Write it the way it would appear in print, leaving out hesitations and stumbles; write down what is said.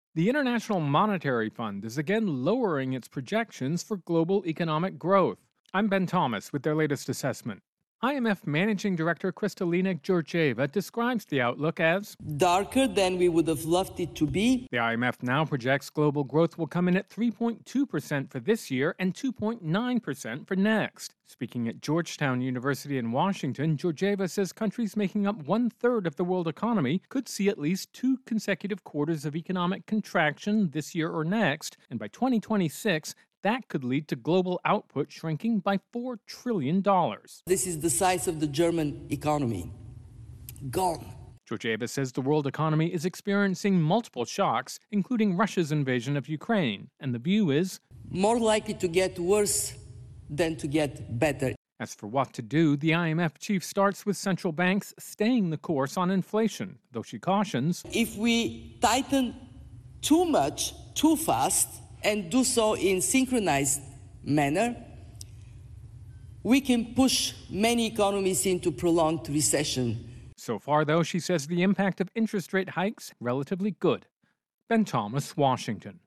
The International Monetary Fund is again lowering its projections for global economic growth. I'm Ben Thomas with their latest assessment. IMF Managing Director Kristalina Georgieva describes the outlook as darker than we would have loved it to be. the IMF now projects global growth will come in at 3.2% for this year and 2.9% for next. Speaking at Georgetown University in Washington, Georgieva says countries making up 1/3 of the world economy could see at least 2 consecutive quarters of economic contraction this year or next, and by 2026, that could lead to global output shrinking by $4 trillion. This is the size of the German economy. Gone. Georgieva says the world economy is experiencing multiple shocks, including Russia's invasion of Ukraine, and the view is more likely to get worse than to get better. As for what to do, the IMF chief starts with central banks staying the course on inflation, though she cautions if we tighten too much, too fast, and do so in synchronized manner, we can push many economies into prolonged recession. So far, though, she says the impact of interest rate hikes relatively good. Ben Thomas, Washington.